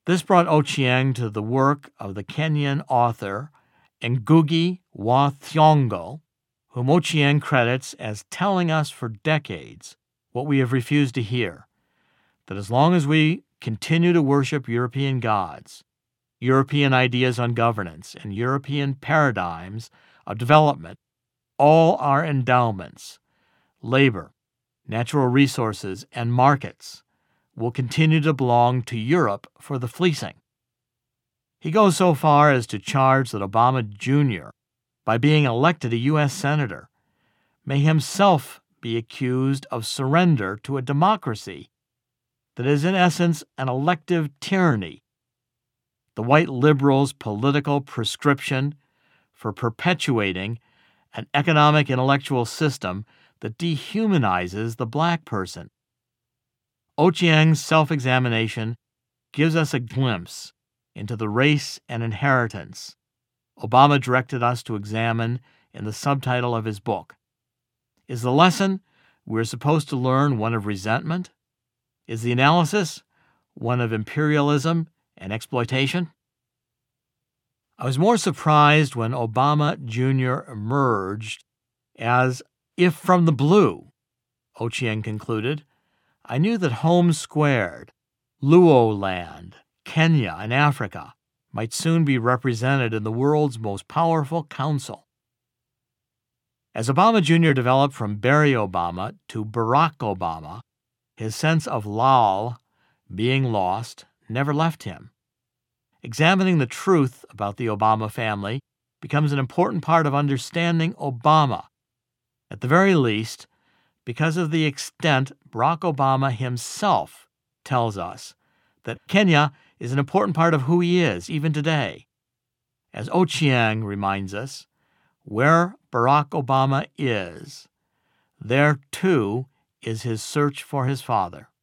This brought Ochieng to the work of the Kenyan author Ngugi wa Thiong'o, whom Ochieng credits as telling us for decades what we have refused to hear, that as long as we continue to worship European gods, European ideas on governance, and European paradigms of development, all our endowments, labor, natural resources, and markets will continue to belong to Europe for the fleecing. He goes so far as to charge that Obama Jr., by being elected a U.S. Senator, may himself be accused of surrender to a democracy that is in essence an elective tyranny, the white liberals' political prescription for perpetuating an economic intellectual system that dehumanizes the black person. Ochieng's self-examination gives us a glimpse into the race and inheritance Obama directed us to examine in the subtitle of his book. Is the lesson we're supposed to learn one of resentment? Is the analysis one of imperialism and exploitation? I was more surprised when Obama Jr. emerged as if from the blue. Ochieng concluded, I knew that home squared, Luo land, Kenya, and Africa might soon be represented in the world's most powerful council. As Obama Jr. developed from Barry Obama to Barack Obama, his sense of lal, being lost, never left him. Examining the truth about the Obama family becomes an important part of understanding Obama, at the very least, because of the extent Barack Obama himself tells us that Kenya is an important part of who he is, even today. As Ochieng reminds us, where Barack Obama is, there too is his search for his father.